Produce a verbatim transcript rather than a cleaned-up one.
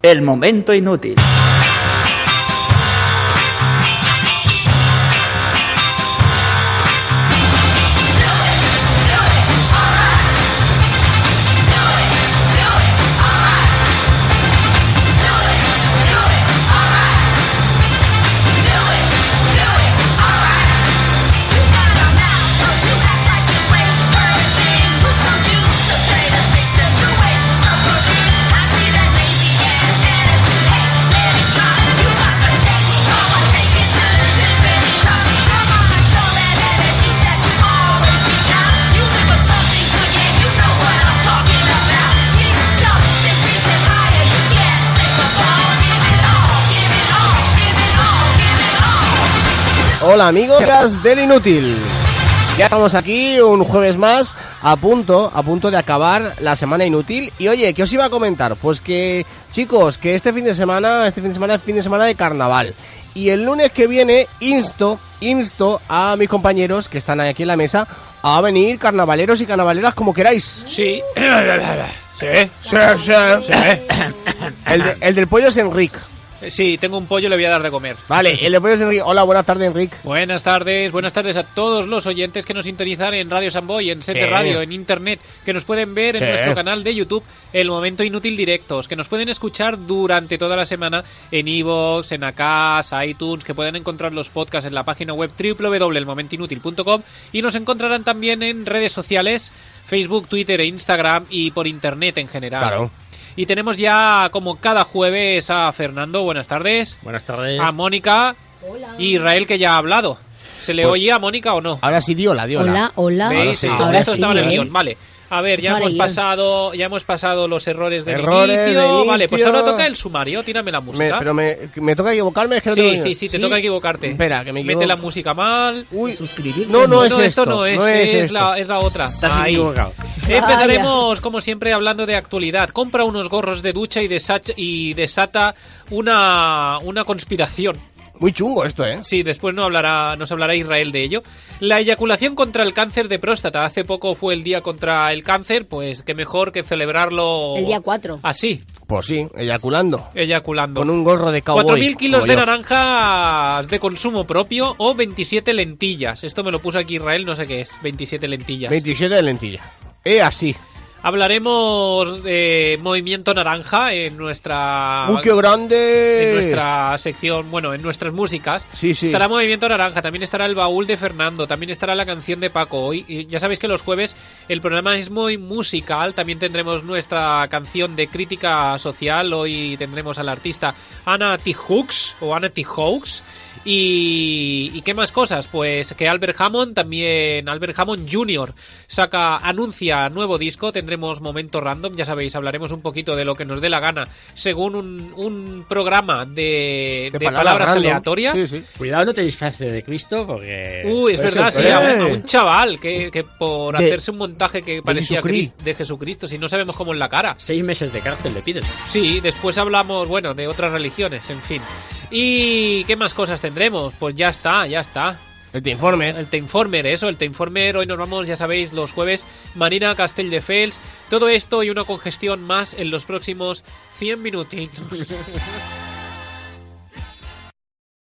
El momento inútil. Hola amigos del Inútil, ya estamos aquí un jueves más a punto, a punto de acabar la semana inútil. Y oye, ¿qué os iba a comentar? Pues que, chicos, que este fin de semana, este fin de semana es fin de semana de carnaval. Y el lunes que viene insto, insto a mis compañeros que están aquí en la mesa a venir carnavaleros y carnavaleras como queráis. Sí. Sí. Sí, sí. Sí. El, de, el del pollo es Enrique. Sí, tengo un pollo, le voy a dar de comer. Vale, el de pollo es Enrique. Hola, buenas tardes, Enrique. Buenas tardes, buenas tardes a todos los oyentes que nos sintonizan en Radio Samboy, en Sete Sí. Radio, en Internet, que nos pueden ver Sí. en nuestro canal de YouTube, El Momento Inútil Directos, que nos pueden escuchar durante toda la semana en iVoox, en Acast, iTunes, que pueden encontrar los podcasts en la página web doble u doble u doble u punto el momento inútil punto com y nos encontrarán también en redes sociales, Facebook, Twitter e Instagram y por Internet en general. Claro. Y tenemos ya, como cada jueves, a Fernando, buenas tardes. Buenas tardes. A Mónica. Hola. Y Israel, que ya ha hablado. ¿Se le Pues- oía a Mónica o no? Ahora sí, diola, diola. Hola, hola. ¿Veis? sí. Esto, Ahora esto sí, estaba en el ¿eh? guión. Vale. A ver, ya Estaba en hemos el guión. pasado, ya hemos pasado los errores del Errores inicio. de Vale, pues inicio. ahora toca el sumario. Tírame la Me, música. pero me, me toca equivocarme, es que no sí, tengo- sí, sí, te toca equivocarte. Espera, que me equivoco. Mete la música mal. Uy, Suscribirte. no, no es no, esto esto. no es, no es, esto. la, es la otra. Estás Ahí. equivocado. Empezaremos, como siempre, hablando de actualidad. Compra unos gorros de ducha y, desach- y desata una, una conspiración. Muy chungo esto, ¿eh? Sí, después no hablará, nos hablará Israel de ello. La eyaculación contra el cáncer de próstata. Hace poco fue el día contra el cáncer, pues qué mejor que celebrarlo... El día cuatro. Así, Pues sí, eyaculando. eyaculando. Con un gorro de cowboy. cuatro mil kilos como de yo. naranjas de consumo propio o veintisiete lentillas. Esto me lo puso aquí Israel, no sé qué es. veintisiete lentillas. veintisiete de lentilla. Eh, así. Hablaremos de Movimiento Naranja en nuestra... ¡Uy, qué grande! En nuestra sección, bueno, en nuestras músicas. Sí, sí. Estará Movimiento Naranja, también estará el baúl de Fernando, también estará la canción de Paco. Hoy, y ya sabéis que los jueves el programa es muy musical, también tendremos nuestra canción de crítica social. Hoy tendremos al artista Anna T. Hooks o Anna T. Hooks. Y, ¿Y qué más cosas? Pues que Albert Hammond, también Albert Hammond junior saca, anuncia nuevo disco. Tendremos momento random, ya sabéis, hablaremos un poquito de lo que nos dé la gana, según un, un programa de, de, De palabras, palabras random. aleatorias. Sí, sí. Cuidado, no te disfraces de Cristo porque... Uy, es puede verdad, ser sí, peor. a un, a un chaval que, que por De- hacerse un montaje que parecía Jesucristo. Cris- de Jesucristo, si no sabemos cómo en la cara. Seis meses de cárcel le piden. Sí, después hablamos, bueno, de otras religiones, en fin. ¿Y qué más cosas tendremos? Pues ya está, ya está. El te informe. El Te Informer, eso, el Te Informer. Hoy nos vamos, ya sabéis, los jueves. Marina Castelldefels. Todo esto y una congestión más en los próximos cien minutitos.